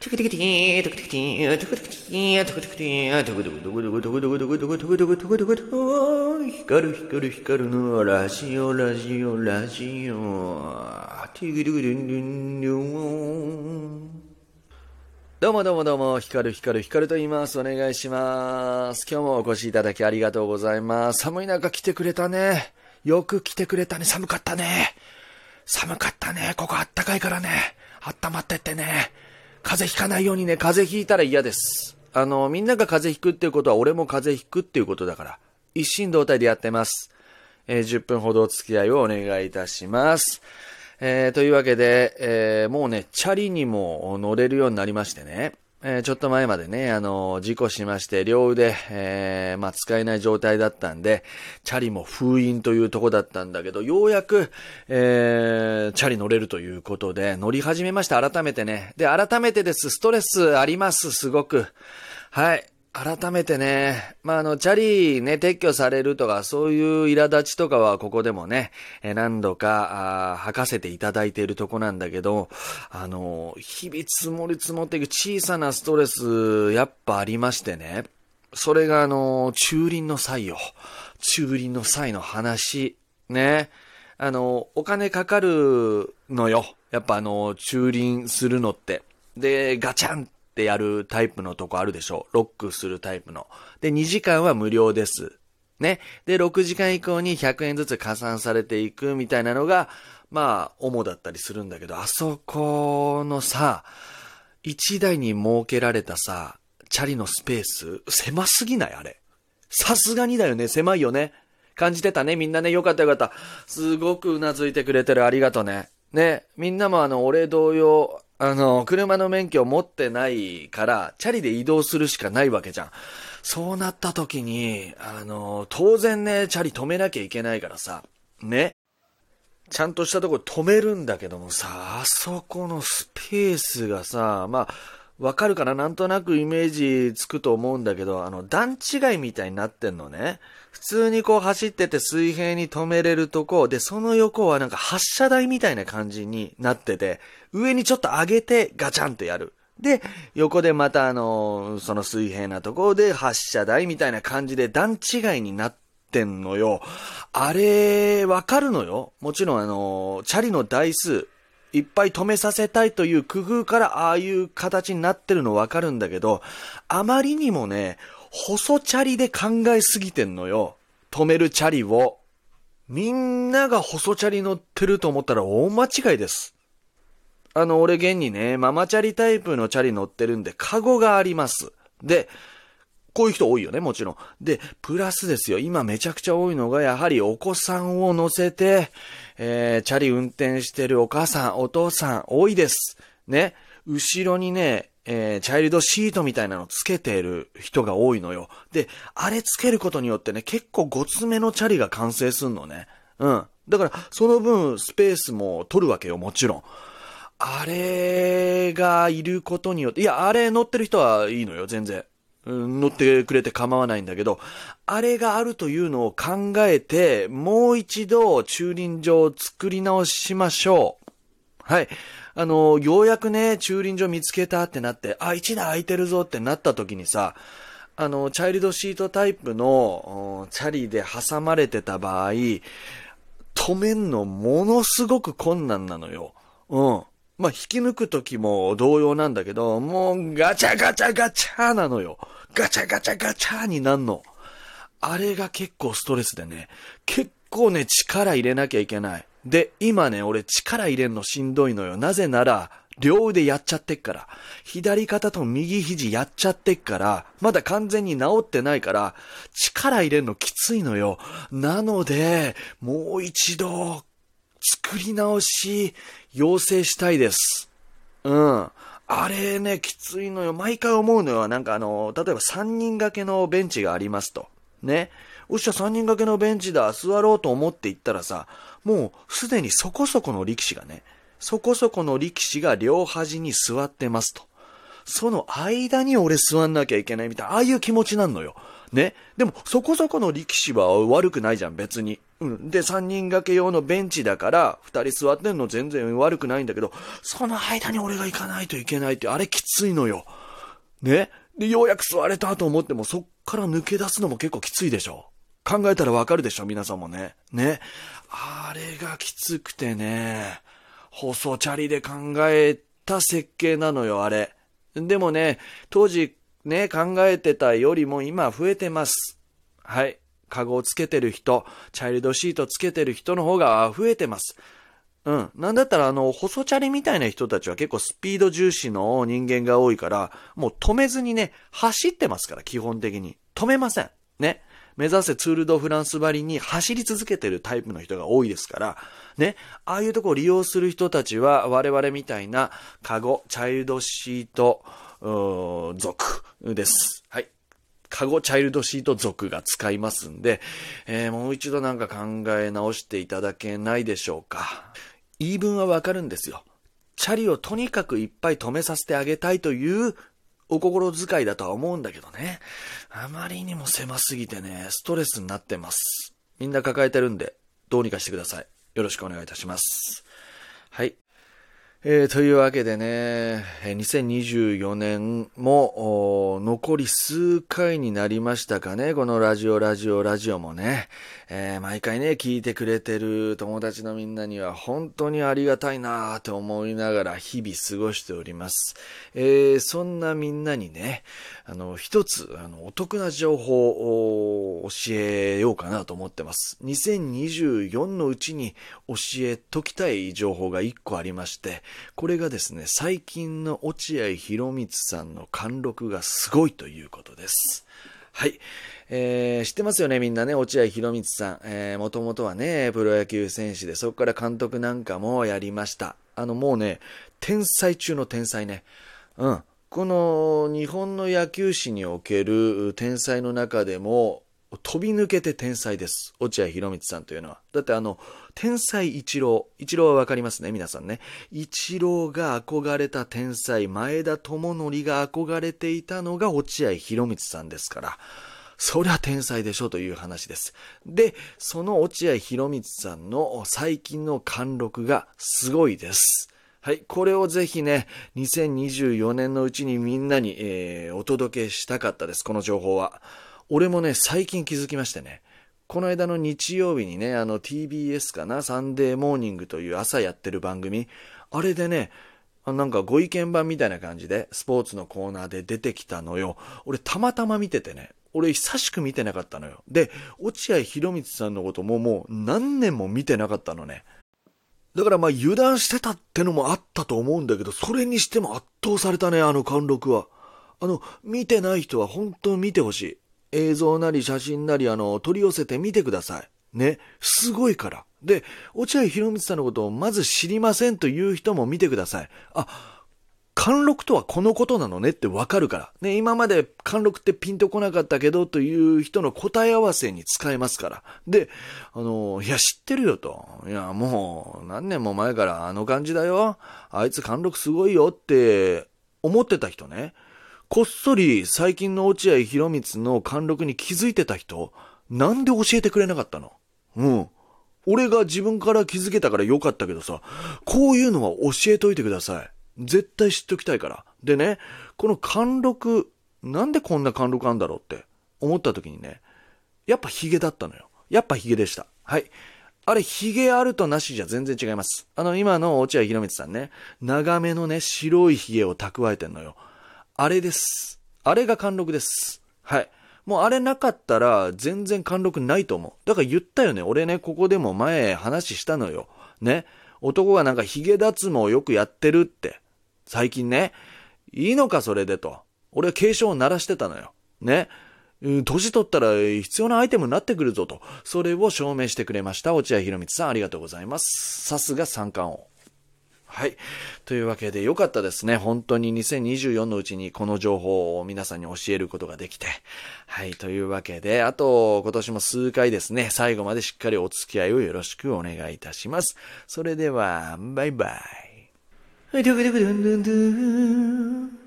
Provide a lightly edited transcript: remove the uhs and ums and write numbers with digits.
光る光る光るのラジオラジオラジオ。どうもどうもどうも、光る光る光ると言います。お願いします。今日もお越しいただきありがとうございます。寒い中来てくれたね。よく来てくれたね。寒かったね。寒かったね。ここあったかいからね。温まってってね。風邪ひかないようにね。風邪ひいたら嫌です。みんなが風邪ひくっていうことは俺も風邪ひくっていうことだから。一心同体でやってます。10分ほどお付き合いをお願いいたします。というわけで、もうね、チャリにも乗れるようになりましてね。ちょっと前までね、事故しまして、両腕、使えない状態だったんで、チャリも封印というとこだったんだけど、ようやく、チャリ乗れるということで、乗り始めました、改めてね。で、改めてです、ストレスあります、すごく。はい。改めてね、チャリね、撤去されるとか、そういう苛立ちとかはここでもね、何度か、吐かせていただいているとこなんだけど、日々積もり積もっていく小さなストレス、やっぱありましてね、それが駐輪の際よ。駐輪の際の話、ね、お金かかるのよ。やっぱ駐輪するのって。で、ガチャンってやるタイプのとこあるでしょ。ロックするタイプの。で、2時間は無料です。ね。で、6時間以降に100円ずつ加算されていくみたいなのが、主だったりするんだけど、あそこのさ、1台に設けられたさ、チャリのスペース、狭すぎないあれ。さすがにだよね。狭いよね。感じてたね。みんなね。よかったよかった。すごくうなずいてくれてる。ありがとね。ね。みんなも俺同様、車の免許を持ってないから、チャリで移動するしかないわけじゃん。そうなった時に、当然ね、チャリ止めなきゃいけないからさ、ね。ちゃんとしたところ止めるんだけどもさ、あそこのスペースがさ、わかるかな？なんとなくイメージつくと思うんだけど、段違いみたいになってんのね。普通にこう走ってて水平に止めれるとこで、その横はなんか発射台みたいな感じになってて、上にちょっと上げてガチャンってやる。で、横でまたその水平なところで発射台みたいな感じで段違いになってんのよ。あれ、わかるのよ。もちろんチャリの台数、いっぱい止めさせたいという工夫からああいう形になってるのわかるんだけど、あまりにもね、細チャリで考えすぎてんのよ。止めるチャリを。みんなが細チャリ乗ってると思ったら大間違いです。俺現にね、ママチャリタイプのチャリ乗ってるんで、カゴがあります。で、こういう人多いよね、もちろん。で、プラスですよ、今めちゃくちゃ多いのが、やはりお子さんを乗せて、チャリ運転してるお母さん、お父さん、多いです。ね。後ろにね、チャイルドシートみたいなのつけてる人が多いのよ。で、あれつけることによってね、結構ごつめのチャリが完成すんのね。うん。だから、その分、スペースも取るわけよ、もちろん。あれがいることによって、いや、あれ乗ってる人はいいのよ、全然。乗ってくれて構わないんだけど、あれがあるというのを考えて、もう一度駐輪場を作り直しましょう。はい。ようやくね、駐輪場見つけたってなって、一台空いてるぞってなった時にさ、チャイルドシートタイプのチャリで挟まれてた場合、止めんのものすごく困難なのよ。うん。引き抜くときも同様なんだけど、もうガチャガチャガチャなのよ。ガチャガチャガチャになんの。あれが結構ストレスでね、結構ね、力入れなきゃいけない。で、今ね、俺力入れんのしんどいのよ。なぜなら、両腕やっちゃってっから。左肩と右肘やっちゃってっから、まだ完全に治ってないから、力入れんのきついのよ。なので、もう一度、作り直し、要請したいです。うん。あれね、きついのよ。毎回思うのよ。なんか例えば3人掛けのベンチがありますと。ね。おっしゃ、3人掛けのベンチだ、座ろうと思って行ったらさ、もうすでにそこそこの力士がね、そこそこの力士が両端に座ってますと。その間に俺座んなきゃいけないみたいな、ああいう気持ちなんのよ。ね。でも、そこそこの力士は悪くないじゃん、別に。 で、3人掛け用のベンチだから、2人座ってんの全然悪くないんだけど、その間に俺が行かないといけないって、あれきついのよ。ね。で、ようやく座れたと思っても、そっから抜け出すのも結構きついでしょ。考えたらわかるでしょ、皆さんもね。ね。あれがきつくてね、細チャリで考えた設計なのよ、あれ。でもね、当時ね、考えてたよりも今増えてます。はい。カゴをつけてる人、チャイルドシートつけてる人の方が増えてます。なんだったら細チャリみたいな人たちは結構スピード重視の人間が多いから、もう止めずにね、走ってますから、基本的に。止めません。ね。目指せツールドフランスばりに走り続けてるタイプの人が多いですから、ね。ああいうとこを利用する人たちは、我々みたいなカゴ、チャイルドシート、族です。はい。カゴチャイルドシート族が使いますんで、もう一度なんか考え直していただけないでしょうか。言い分はわかるんですよ。チャリをとにかくいっぱい止めさせてあげたいというお心遣いだとは思うんだけどね。あまりにも狭すぎてね、ストレスになってます。みんな抱えてるんで、どうにかしてください。よろしくお願いいたします。はい。というわけでね、2024年も残り数回になりましたかね、このラジオもね、毎回ね、聞いてくれてる友達のみんなには本当にありがたいなと思いながら日々過ごしております。そんなみんなにね、一つお得な情報を教えようかなと思ってます。2024のうちに教えときたい情報が1個ありまして、これがですね、最近の落合博満さんの貫禄がすごいということです。はい。知ってますよね、みんなね、落合博満さん。もともとはね、プロ野球選手で、そこから監督なんかもやりました。もうね、天才中の天才ね。この日本の野球史における天才の中でも、飛び抜けて天才です。落合博満さんというのは。だって天才イチローはわかりますね、皆さんね。イチローが憧れた天才、前田智則が憧れていたのが落合博満さんですから、そりゃ天才でしょという話です。で、その落合博満さんの最近の貫禄がすごいです。はい、これをぜひね、2024年のうちにみんなに、お届けしたかったです、この情報は。俺もね、最近気づきましてね。この間の日曜日にね、TBS かな、サンデーモーニングという朝やってる番組、あれでね、なんかご意見番みたいな感じで、スポーツのコーナーで出てきたのよ。俺たまたま見ててね、俺久しく見てなかったのよ。で、落合博満さんのこともう何年も見てなかったのね。だから油断してたってのもあったと思うんだけど、それにしても圧倒されたね、貫禄は。見てない人は本当に見てほしい。映像なり写真なり取り寄せてみてください。ね。すごいから。で、落合博満さんのことをまず知りませんという人も見てください。貫禄とはこのことなのねってわかるから。ね、今まで貫禄ってピンとこなかったけどという人の答え合わせに使えますから。で、いや知ってるよと。いやもう何年も前からあの感じだよ。あいつ貫禄すごいよって思ってた人ね。こっそり最近の落合博満の貫禄に気づいてた人、なんで教えてくれなかったの？俺が自分から気づけたからよかったけどさ、こういうのは教えといてください。絶対知っときたいから。でね、この貫禄、なんでこんな貫禄あんだろうって思った時にね、やっぱヒゲだったのよ。やっぱヒゲでした。はい。あれ、ヒゲあるとなしじゃ全然違います。今の落合博満さんね、長めのね、白いヒゲを蓄えてんのよ。あれです。あれが貫禄です。はい。もうあれなかったら全然貫禄ないと思う。だから言ったよね。俺ね、ここでも前話したのよ。ね。男がなんかヒゲ脱毛よくやってるって。最近ね。いいのかそれでと。俺は警鐘を鳴らしてたのよ。ね。年取ったら必要なアイテムになってくるぞと。それを証明してくれました。落合博満さんありがとうございます。さすが三冠王。はい。というわけで良かったですね。本当に2024のうちにこの情報を皆さんに教えることができて。はい。というわけで、あと今年も数回ですね、最後までしっかりお付き合いをよろしくお願いいたします。それでは、バイバイ。